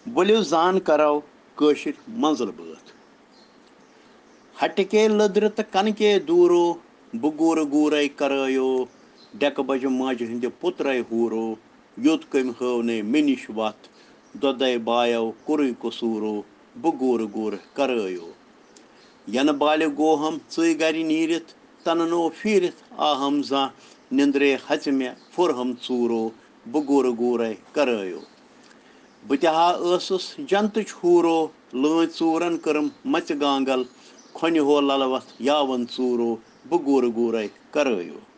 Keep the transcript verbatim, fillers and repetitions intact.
बोलियो जान करो कशिर मंजल बात। हटके लद्र तो कनके दूरो बुगूर गूरे करयो डेक बज माज हिंद पुत्र हूरो युत कम हवने मिनिश वत दोदय बायो कुर कसूरो बुगूर गूर करयो यन बाल गो हम च गर नीरित तन नो फिरित आ हम जा निंद्रे हच मे फुर हम चूरो बुगूर गूर करयो बह जंत हूरो लॉ चूरन करम मच गांगल खन हो ललवत यावन चूरो बुगूर गूर करयो।